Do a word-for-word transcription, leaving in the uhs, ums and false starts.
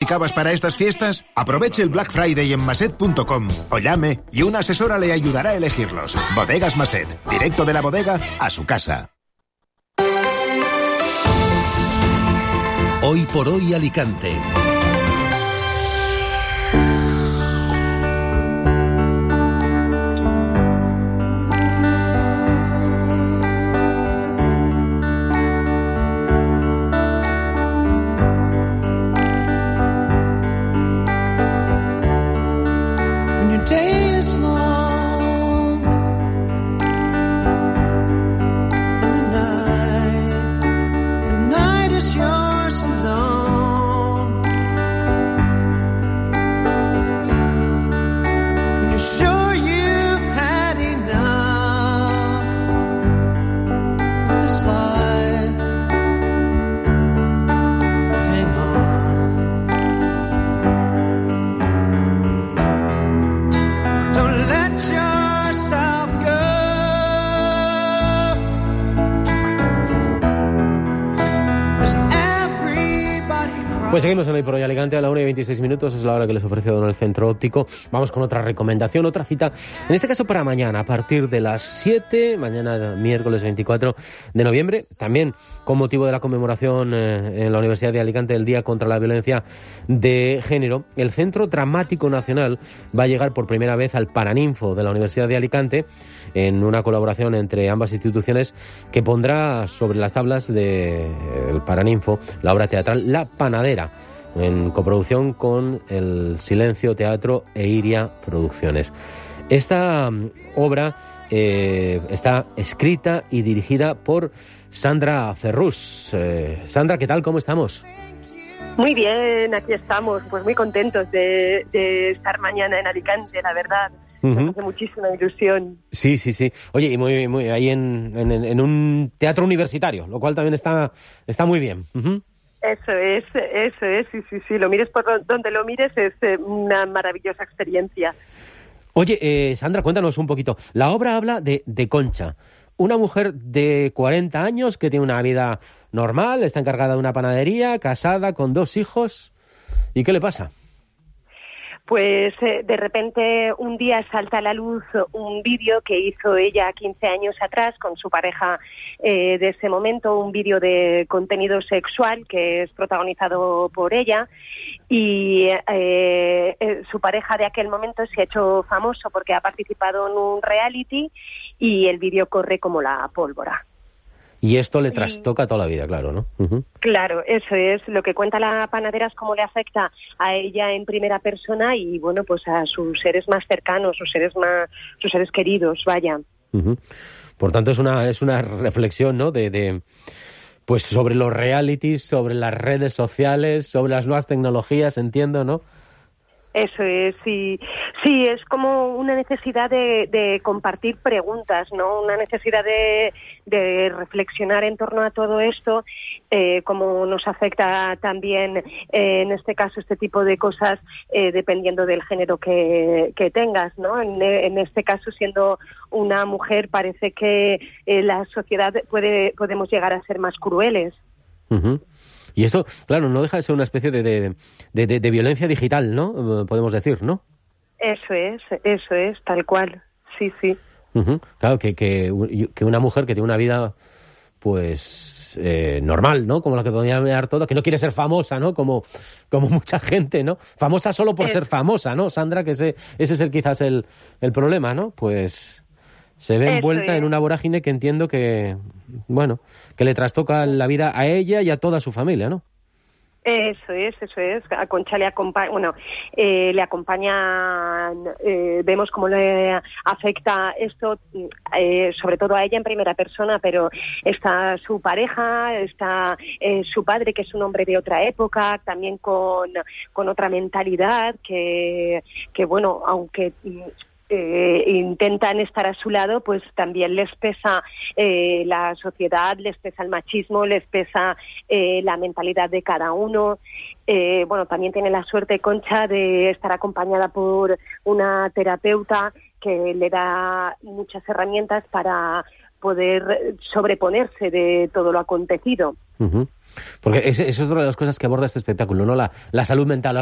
necesitabas para estas fiestas? Aproveche el Black Friday en maset punto com o llame y una asesora le ayudará a elegirlos. Bodegas Maset, directo de la bodega a su casa. Hoy por hoy Alicante. Pues seguimos en Hoy por Hoy Alicante a la una y veintiséis minutos, es la hora que les ofrece Don el Centro Óptico. Vamos con otra recomendación, otra cita, en este caso para mañana, a partir de las siete, mañana miércoles veinticuatro de noviembre, también con motivo de la conmemoración eh, en la Universidad de Alicante del Día contra la Violencia de Género. El Centro Dramático Nacional va a llegar por primera vez al Paraninfo de la Universidad de Alicante, en una colaboración entre ambas instituciones que pondrá sobre las tablas del Paraninfo la obra teatral La Panadera, en coproducción con el Silencio Teatro e Iria Producciones. Esta um, obra eh, está escrita y dirigida por Sandra Ferrús. Eh, Sandra, ¿qué tal? ¿Cómo estamos? Muy bien, aquí estamos, pues muy contentos de, de estar mañana en Alicante, la verdad. Uh-huh. Nos hace muchísima ilusión. Sí, sí, sí. Oye, y muy, muy ahí en, en, en un teatro universitario, lo cual también está, está muy bien. Uh-huh. Eso es, eso es, sí, sí, sí. Lo mires por donde lo mires, es una maravillosa experiencia. Oye, eh, Sandra, cuéntanos un poquito. La obra habla de, de Concha, una mujer de cuarenta años que tiene una vida normal, está encargada de una panadería, casada, con dos hijos. ¿Y qué le pasa? Pues eh, de repente un día salta a la luz un vídeo que hizo ella quince años atrás con su pareja eh, de ese momento, un vídeo de contenido sexual que es protagonizado por ella, y eh, eh, su pareja de aquel momento se ha hecho famoso porque ha participado en un reality y el vídeo corre como la pólvora. Y esto le trastoca toda la vida, claro, ¿no? Uh-huh. Claro, eso es. Lo que cuenta La Panadera es cómo le afecta a ella en primera persona y, bueno, pues a sus seres más cercanos, sus seres más, sus seres queridos, vaya. Uh-huh. Por tanto, es una es una reflexión, ¿no? De, de pues sobre los realities, sobre las redes sociales, sobre las nuevas tecnologías, entiendo, ¿no? Eso es, sí, sí, es como una necesidad de, de compartir preguntas, ¿no? Una necesidad de, de reflexionar en torno a todo esto, eh, cómo nos afecta también, eh, en este caso, este tipo de cosas, eh, dependiendo del género que, que tengas, ¿no? En, en este caso, siendo una mujer, parece que eh, la sociedad puede podemos llegar a ser más crueles. Uh-huh. Y esto, claro, no deja de ser una especie de, de, de, de, de violencia digital, ¿no? Podemos decir, ¿no? Eso es, eso es, tal cual, sí, sí. Uh-huh. Claro, que, que, que una mujer que tiene una vida, pues, eh, normal, ¿no? Como la que podría mirar todo, que no quiere ser famosa, ¿no? Como, como mucha gente, ¿no? Famosa solo por es... ser famosa, ¿no, Sandra? Que ese, ese es el quizás el, el problema, ¿no? Pues se ve envuelta en una vorágine que entiendo que, bueno, que le trastoca la vida a ella y a toda su familia, ¿no? Eso es, eso es. A Concha le acompaña, bueno, eh, le acompaña, eh, vemos cómo le afecta esto, eh, sobre todo a ella en primera persona, pero está su pareja, está eh, su padre, que es un hombre de otra época, también con, con otra mentalidad, que, que bueno, aunque Eh, intentan estar a su lado, pues también les pesa eh, la sociedad, les pesa el machismo, les pesa eh, la mentalidad de cada uno. Eh, bueno, también tiene la suerte, Concha, de estar acompañada por una terapeuta que le da muchas herramientas para poder sobreponerse de todo lo acontecido. Uh-huh. Porque eso es otra de las cosas que aborda este espectáculo, ¿no? La, la salud mental.